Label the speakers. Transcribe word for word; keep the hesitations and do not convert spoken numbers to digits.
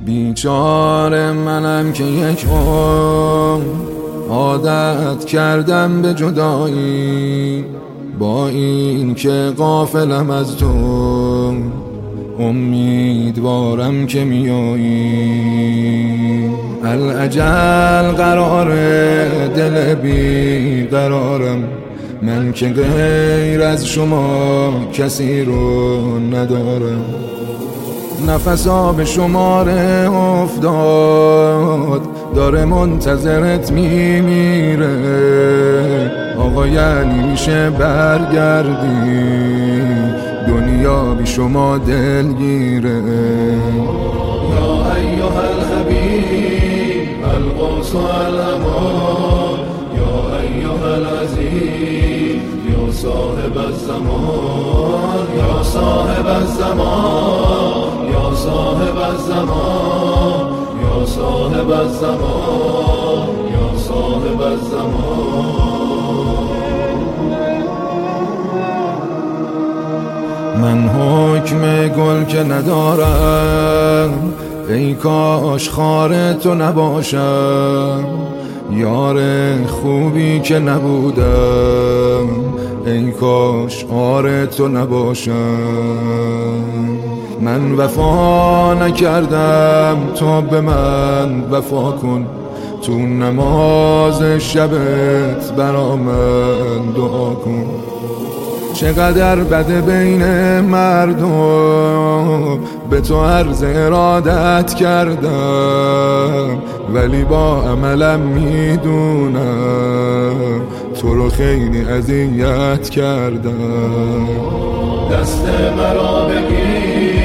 Speaker 1: بیچاره منم که یک عمر عادت کردم به جدایی، با این که غافلم از تو امیدوارم که میایی. العجل قراره دل بی قرارم، من که غیر از شما کسی رو ندارم. نفسا به شماره افتاد، داره منتظرت میمیره. آقا یعنی میشه برگردی، دنیا بی شما دلگیره.
Speaker 2: یا ایها الحبیب القدس الامان، یا ایها العزیز یا صاحب الزمان، یا صاحب الزمان، یا صاحب الزمان، یا صاحب الزمان، یا صاحب الزمان.
Speaker 1: من حکم گل که ندارم، ای کاش خار تو نباشم. یار خوبی که نبودم، ای کاش آر تو نباشم. من وفا نکردم، تو به من وفا کن. تو نماز شبت برا من دعا کن. چقدر بده بین مردم، به تو عرض ارادت کردم، ولی با عملم میدونم تو رو خیلی اذیت کردم.
Speaker 2: دست مرا بگیر